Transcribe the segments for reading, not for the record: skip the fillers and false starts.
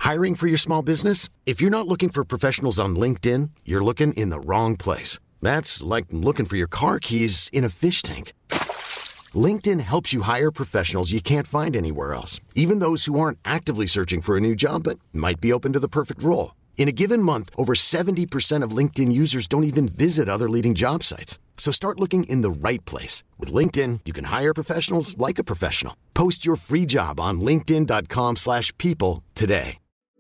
Hiring for your small business? If you're not looking for professionals on LinkedIn, you're looking in the wrong place. That's like looking for your car keys in a fish tank. LinkedIn helps you hire professionals you can't find anywhere else, even those who aren't actively searching for a new job but might be open to the perfect role. In a given month, over 70% of LinkedIn users don't even visit other leading job sites. So start looking in the right place. With LinkedIn, you can hire professionals like a professional. Post your free job on linkedin.com/people today.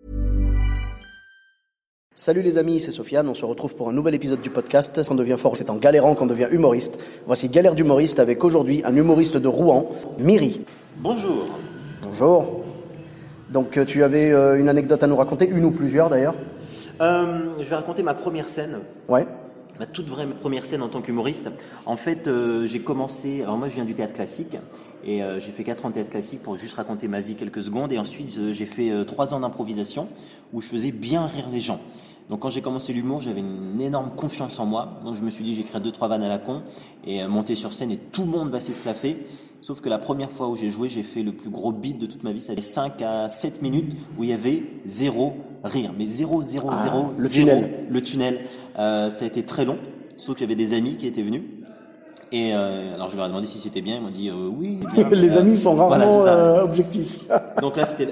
Salut les amis, c'est Sofiane, on se retrouve pour un nouvel épisode du podcast. Quand on devient fort, c'est en galérant qu'on devient humoriste. Voici Galère d'humoriste avec aujourd'hui un humoriste de Rouen, Miri. Bonjour. Bonjour. Donc tu avais une anecdote à nous raconter, une ou plusieurs d'ailleurs. Je vais raconter ma première scène. Ouais. Ma toute vraie première scène en tant qu'humoriste. En fait, j'ai commencé... Alors moi, je viens du théâtre classique et j'ai fait 4 ans de théâtre classique pour juste raconter ma vie quelques secondes. Et ensuite, j'ai fait 3 ans d'improvisation où je faisais bien rire les gens. Donc quand j'ai commencé l'humour, j'avais une énorme confiance en moi. Donc je me suis dit, j'écrirai 2-3 vannes à la con et monter sur scène et tout le monde va s'esclaffer. Sauf que la première fois où j'ai joué, j'ai fait le plus gros beat de toute ma vie. Ça avait 5 à 7 minutes où il y avait 0 rire. Mais 0. Le tunnel. Le tunnel. Ça a été très long. Surtout qu'il y avait des amis qui étaient venus. Et alors je leur ai demandé si c'était bien. Ils m'ont dit oui. Bien. Les amis sont rarement voilà, objectifs. Donc là, c'était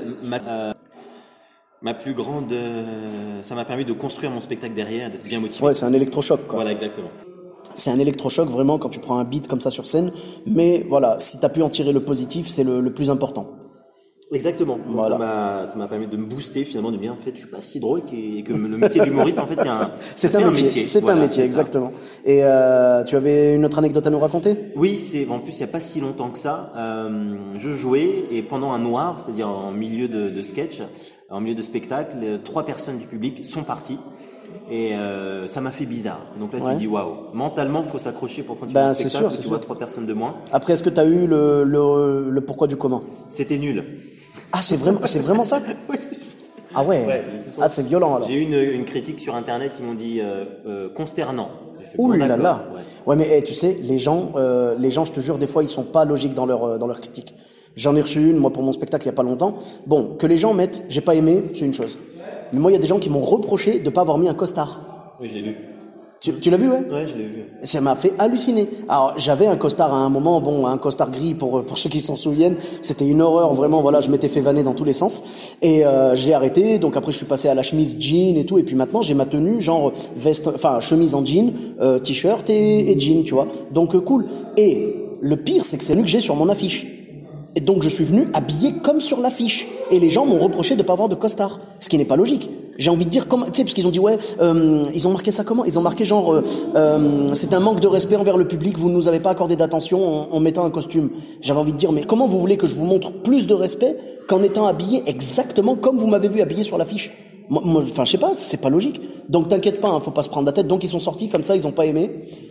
ma plus grande... ça m'a permis de construire mon spectacle derrière, d'être bien motivé. Ouais, c'est un électrochoc, quoi. Voilà, exactement. C'est un électrochoc vraiment quand tu prends un beat comme ça sur scène. Mais voilà, si t'as pu en tirer le positif, c'est le plus important. Exactement. Donc voilà. Ça m'a permis de me booster finalement, de me dire en fait je suis pas si drôle et que le métier d'humoriste en fait c'est un métier. C'est un métier, exactement. Et tu avais une autre anecdote à nous raconter? Oui, en plus il y a pas si longtemps que ça, je jouais et pendant un noir, c'est-à-dire en milieu de sketch, en milieu de spectacle, 3 personnes du public sont parties. Et ça m'a fait bizarre. Donc là, tu dis waouh. Mentalement, faut s'accrocher pour continuer le spectacle. C'est sûr, tu vois 3 personnes de moins. Après, est-ce que tu as eu le pourquoi du comment? C'était nul. Ah, c'est vraiment ça? Oui. Ah ouais. C'est violent alors. J'ai eu une critique sur internet qui m'ont dit consternant. Ouh là là. Ouais, mais tu sais, les gens, je te jure, des fois, ils sont pas logiques dans leur critique. J'en ai reçu une, moi, pour mon spectacle, il y a pas longtemps. Bon, que les gens mettent, j'ai pas aimé, c'est une chose. Mais moi, il y a des gens qui m'ont reproché de pas avoir mis un costard. Oui, j'ai vu. Tu l'as vu, ouais? Ouais, je l'ai vu. Ça m'a fait halluciner. Alors, j'avais un costard à un moment, un costard gris pour ceux qui s'en souviennent. C'était une horreur, vraiment, voilà, je m'étais fait vanner dans tous les sens. Et, j'ai arrêté. Donc après, je suis passé à la chemise jean et tout. Et puis maintenant, j'ai ma tenue, genre, chemise en jean, t-shirt et jean, tu vois. Donc, cool. Et le pire, c'est que c'est lui que j'ai sur mon affiche. Et donc je suis venu habillé comme sur l'affiche. Et les gens m'ont reproché de pas avoir de costard. Ce qui n'est pas logique. J'ai envie de dire comment, tu sais, parce qu'ils ont dit ils ont marqué ça comment? Ils ont marqué genre c'est un manque de respect envers le public, vous ne nous avez pas accordé d'attention en mettant un costume. J'avais envie de dire mais comment vous voulez que je vous montre plus de respect qu'en étant habillé exactement comme vous m'avez vu habillé sur l'affiche? Moi, je sais pas, c'est pas logique. Donc t'inquiète pas, faut pas se prendre la tête. Donc ils sont sortis comme ça, ils ont pas aimé.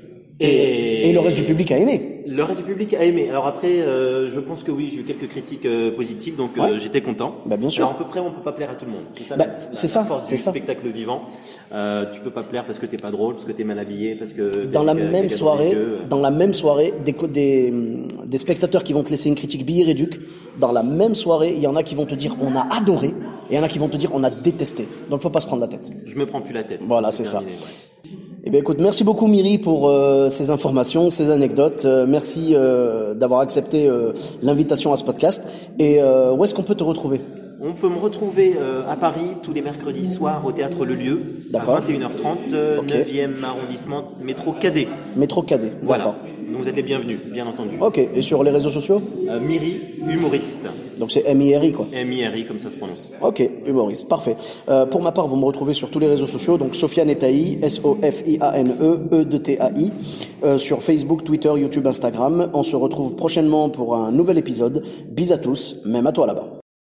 Et le reste du public a aimé. Le reste du public a aimé. Alors après, je pense que oui, j'ai eu quelques critiques positives, donc j'étais content. Bah bien sûr. Alors à peu près, on peut pas plaire à tout le monde. C'est ça, la force du spectacle vivant. Tu peux pas plaire parce que t'es pas drôle, parce que t'es mal habillé, parce que dans la même soirée, des spectateurs qui vont te laisser une critique billet réduc. Dans la même soirée, il y en a qui vont te dire on a adoré, et il y en a qui vont te dire on a détesté. Donc faut pas se prendre la tête. Je me prends plus la tête. Voilà, c'est ça. Eh bien, écoute, merci beaucoup Miri pour ces informations, ces anecdotes. Merci d'avoir accepté l'invitation à ce podcast. Et où est-ce qu'on peut te retrouver? On peut me retrouver à Paris tous les mercredis soirs au Théâtre Le Lieu, à 21h30, okay. 9e arrondissement, métro Cadet. Métro Cadet, voilà. D'accord. Donc vous êtes les bienvenus, bien entendu. Ok, et sur les réseaux sociaux? Miri, humoriste. Donc c'est M-I-R-I quoi? M-I-R-I, comme ça se prononce. Ok, humoriste, parfait. Pour ma part, vous me retrouvez sur tous les réseaux sociaux, donc Sofiane Etaï, S-O-F-I-A-N-E, E-de-T-A-I, sur Facebook, Twitter, YouTube, Instagram. On se retrouve prochainement pour un nouvel épisode. Bis à tous, même à toi là-bas.